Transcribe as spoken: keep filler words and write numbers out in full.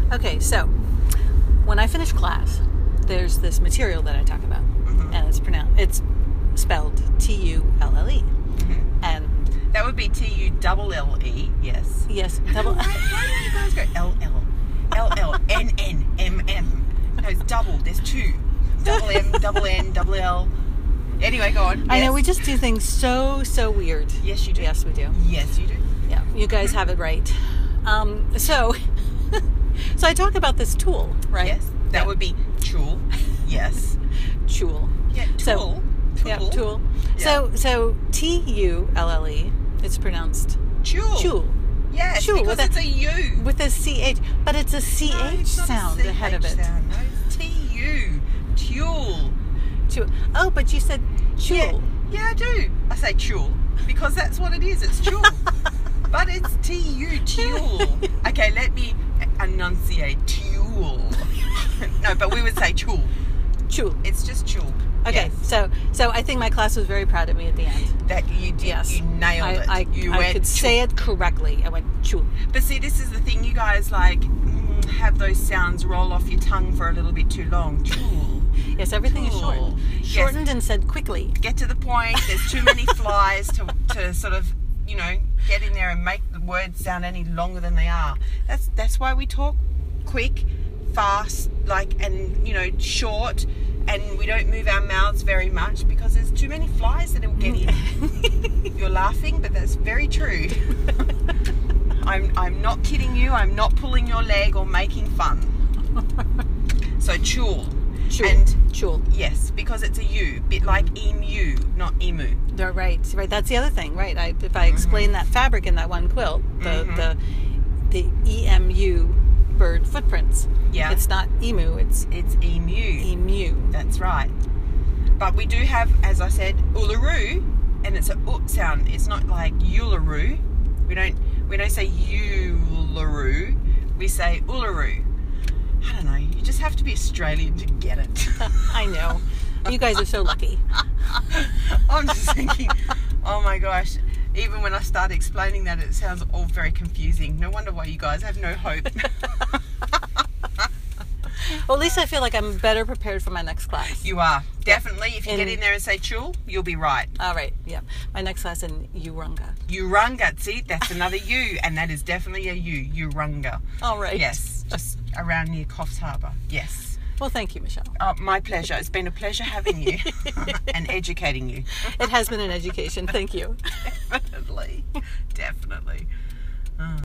Okay, so when I finish class, there's this material that I talk about, Mm-hmm. and it's pronounced, it's spelled T U L L E. Mm-hmm. And That would be T U L L E, yes. yes, Why, double. why do you guys go L L? L L, N N, M M. No, it's double. There's two. Double M, double N, double L. Anyway, go on. I know Yes. we just do things so so weird. Yes, you do. Yes, we do. Yes, you do. Yeah, you guys have it right. Um, so, so I talk about this tool, right? Yes. That Yeah. would be tool. Yes. tool. Yeah, tool. So, tool. Yeah, tool. Yeah. So, so T U L L E. It's pronounced Tool. tool Yes, Tool, because with it's a- a U. with a C H, but it's a C H No, it's not a sound C H ahead of it. Sound. No, it's T U. Tool. Tool. Oh, but you said tool. Yeah, yeah, I do. I say tool because that's what it is. It's tool. But it's T U, tool. Okay, let me enunciate tool. No, but we would say tool. Tool. It's just tool. Okay, Yes. so so I think my class was very proud of me at the end. That you did. Yes, You nailed I, it. I, you I went could say it correctly. I went tool. But see, this is the thing. You guys like mm, have those sounds roll off your tongue for a little bit too long. Tool. Yes, everything is Tool. shortened, Yes. shortened and said quickly. Get to the point. There's too many flies to, to sort of, you know, get in there and make the words sound any longer than they are. That's that's why we talk quick, fast, like, and, you know, short, and we don't move our mouths very much because there's too many flies that will get in. You're laughing, but that's very true. I'm I'm not kidding you. I'm not pulling your leg or making fun. So tool. Tool. And tool. yes, because it's a U, bit like emu, not emu. They're right, right. That's the other thing, right? I, if I explain that fabric in that one quilt, the Mhm. the the E M U bird footprints. Yeah. It's not emu. It's It's emu. emu. That's right. But we do have, as I said, Uluru, and it's a U sound. It's not like Uluru. We don't we don't say Uluru. We say Uluru. I don't know. You just have to be Australian to get it. I know. You guys are so lucky. I'm just thinking, oh my gosh. Even when I start explaining that, it sounds all very confusing. No wonder why you guys have no hope. Well, at least I feel like I'm better prepared for my next class. You are. Definitely. If you In- get in there and say chul, you'll be right. All right. Yeah. My next class in Urunga. Urunga. See, that's another U, and that is definitely a U. Urunga. All right. Yes. Just around near Coffs Harbour. Yes. Well, thank you, Michelle. Oh, my pleasure. It's been a pleasure having you and educating you. It has been an education. Thank you. Definitely. Definitely.